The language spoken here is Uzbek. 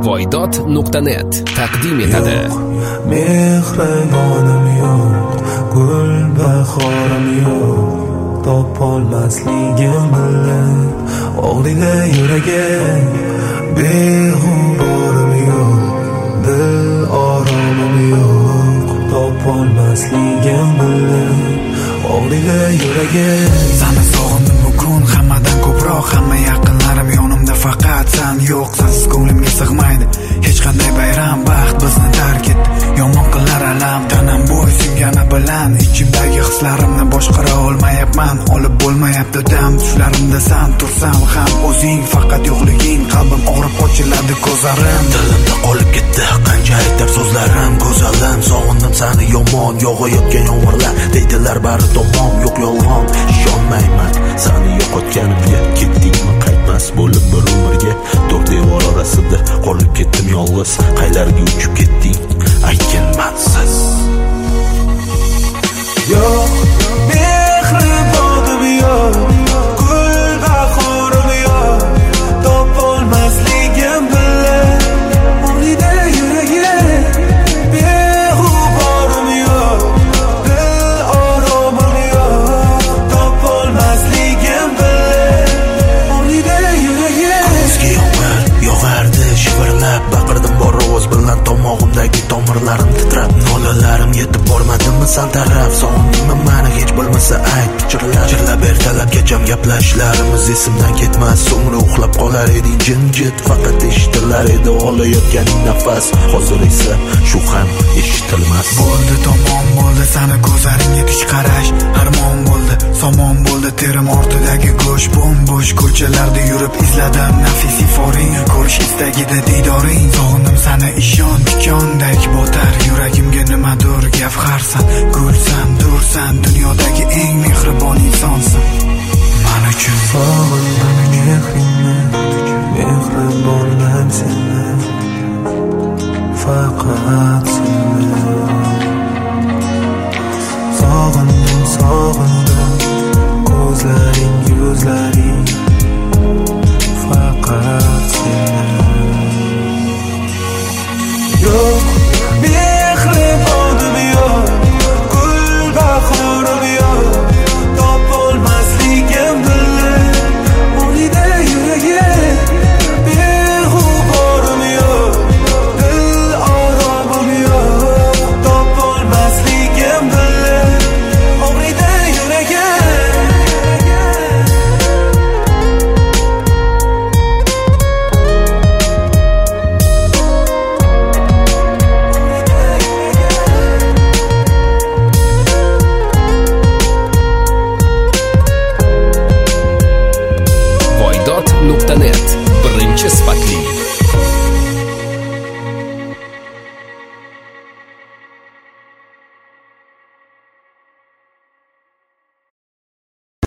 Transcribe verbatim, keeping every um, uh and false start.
voydod nuqta net taqdim etadi. Mehribonim yo'q, gul bahorim yo'q, topolmasligim bilan og'riydi yuragim. Beg'uborim yo'q, dil oromim yo'q, topolmasligim bilan og'riydi yuragim. Seni sog'indim bugun hammadan ko'proq, hamma yaqinlarim yonimda, faqat sen yo'qsiz ko'nglimga sig'maydi. Hech qanday bayram baxt bizni tark etdi. Yomon qilar alam, tanam bo'ysungani bilan ichimdagi hislarimni boshqara olmayapman. Olib bo'lmayapti dam, tushlarimda san tursam ham o'zing, faqat yo'qliging qalbim og'rib ochiladi ko'zlarim. Dilimda qolib ketdi qancha aytar so'zlarim, go'zalim sog'indim seni yomon, yog'ayotgan yomg'irlar deydilar bari tomon, yo'q yolg'on ishonmayman seni yo'qotganimga. Ketdingmi qaytmas bo'lib bir umrga, to'rt devor orasida qolib ketdim yolg'iz. Qaylarga uchib ketding aytgin mansiz. Yo'q, mehribonim yo'q, gul bahorim yo'q, topolmasligim bilan og'riydi yuragim. Beg'uborim yo'q, dil oromim yo'q, topolmasligim bilan og'riydi yuragim. Kuzgi yomg'ir yog'ardi shivirlab, baqirdim bor ovoz bilan, tomog'imdagi tomirlarim titrab, nolalarim yetib bormadimi san taraf. Sog'indingmi meni hech bo'lmasa ayt, pichirlab chirlab ertalabgacham gaplashishlarimiz esimdan ketmas. So'ngra uxlab qolar eding jimjit, faqat eshitilar edi olayotganing nafas. Hozir esa shu ham eshitilmas. Bo'ldi tamom bo'ldi seni ko'zlaringga tish qarash, armon bo'ldi somon bo'ldi terim ortidagi go'sh. Bo'm-bo'sh ko'chalarda yurib izladim nafis iforing, ko'rish istagida diydoring. Sog'indim seni ishon tikondek botar yuragimga, nimadir gavharsan, gulsan, dursan, dunyodagi eng mehribon insonsan men uchun. Sog'indim mehringni, mehribonlar seni, faqat seni. Sog'indim, sog'indim ko'zlaring, yuzlaring, faqat seni. Yo'q, mehribonim yo'q, gul bahorim yo'q, topolmasligim bilan og'riydi yuragim. Beg'uborim yo'q, dil oromim yo'q, topolmasligim bilan og'riydi yuragim. voydod nuqta net birinchi sifatli